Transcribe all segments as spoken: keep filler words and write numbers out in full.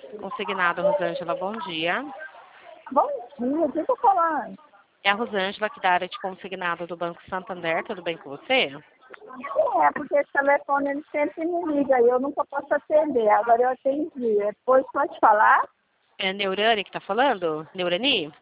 Consignado, Rosângela, bom dia. Bom dia, o que eu tô falando? É a Rosângela aqui da área de consignado do Banco Santander, tudo bem com você? Sim, é porque esse telefone ele sempre me liga e eu nunca posso atender. Agora eu atendi. Depois pode falar? É Neurani que tá falando? Neurani?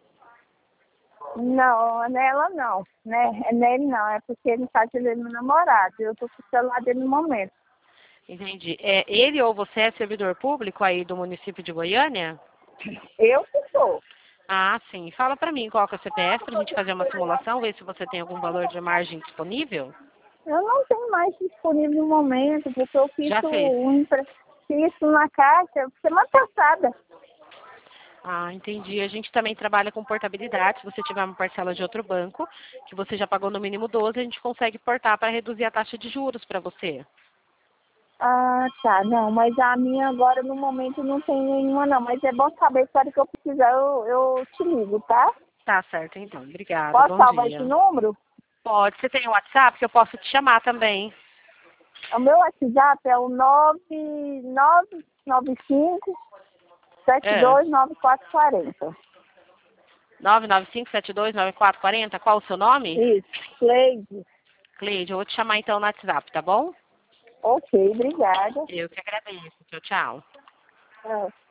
Não, nela não, né? É nele não, é porque ele tá atendendo meu namorado. Eu tô com o celular dele no momento. Entendi. É, ele ou você é servidor público aí do município de Goiânia? Eu que sou. Ah, sim. Fala pra mim qual que é o C P F pra gente fazer uma simulação, ver se você tem algum valor de margem disponível? Eu não tenho mais disponível no momento, porque eu fiz Já fez. um empre- fiz isso na caixa semana passada. Ah, entendi. A gente também trabalha com portabilidade. Se você tiver uma parcela de outro banco, que você já pagou no mínimo doze, a gente consegue portar para reduzir a taxa de juros para você. Ah, tá. Não, mas a minha agora no momento não tem nenhuma não. Mas é bom saber, se a hora que eu precisar eu, eu te ligo, tá? Tá certo, então. Obrigada. Posso Bom salvar esse dia. número? Pode. Você tem o WhatsApp que eu posso te chamar também. O meu WhatsApp é o nove nove nove cinco sete É. dois nove quatro quatro zero. nove nove cinco, sete dois nove quatro quatro zero. Qual o seu nome? Isso, Cleide. Cleide. Eu vou te chamar então no WhatsApp, tá bom? Ok, obrigada. Eu que agradeço. Tchau, tchau. É.